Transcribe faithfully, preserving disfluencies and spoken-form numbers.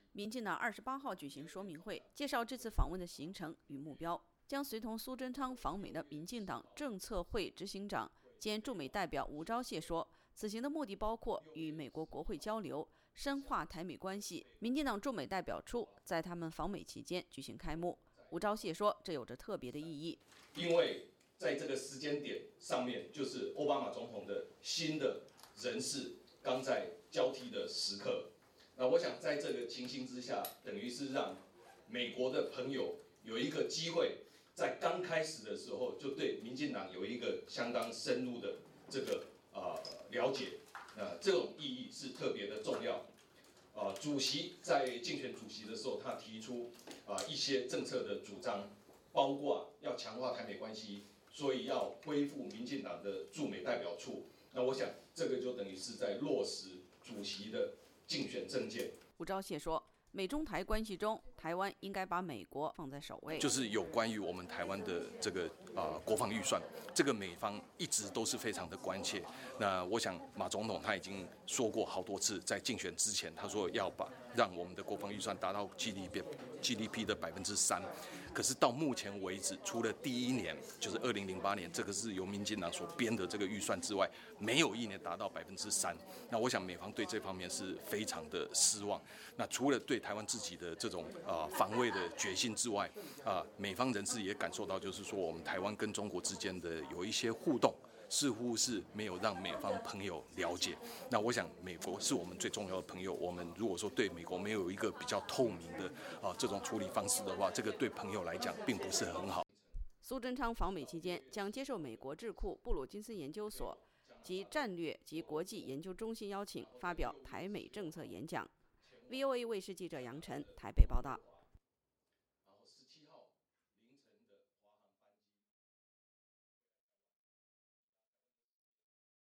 民进党二十八号举行说明会，介绍这次访问的行程与目标，将随同苏贞昌访美的民进党政策会执行长兼驻美代表吴钊燮说，此行的目的包括与美国国会交流，深化台美关系。民进党驻美代表处在他们访美期间举行开幕。吴钊燮说，这有着特别的意义， 因为在这个时间点上面，就是奥巴马总统的新的人事刚在交替的时刻。那我想在这个情形之下，等于是让美国的朋友有一个机会，在刚开始的时候就对民进党有一个相当深入的这个呃了解。那这种意义是特别的重要。啊，主席在竞选主席的时候，他提出啊一些政策的主张，包括要强化台美关系，所以要恢复民进党的驻美代表处。那我想，这个就等于是在落实主席的竞选政见。 吴钊燮说，美中台关系中，台湾应该把美国放在首位。 就是有关于我们台湾的这个啊、呃、国防预算，这个美方一直都是非常的关切。那我想马总统他已经说过好多次，在竞选之前，他说要把让我们的国防预算达到 G D P G D P 的百分之三。可是到目前为止，除了第一年就是二零零八年，这个是由民进党所编的这个预算之外，没有一年达到百分之三。那我想美方对这方面是非常的失望。那除了对台湾自己的这种啊、呃、防卫的决心之外，啊、呃、美方人士也感受到，就是说我们台湾跟中国之间的有一些互动，似乎是没有让美方朋友了解。那我想美国是我们最重要的朋友，我们如果说对美国没有一个比较透明的啊、呃、这种处理方式的话，这个对朋友来讲并不是很好。 苏贞昌访美期间将接受美国智库布鲁金斯研究所及战略及国际研究中心邀请，发表台美政策演讲。V O A 卫视记者杨晨台北报道。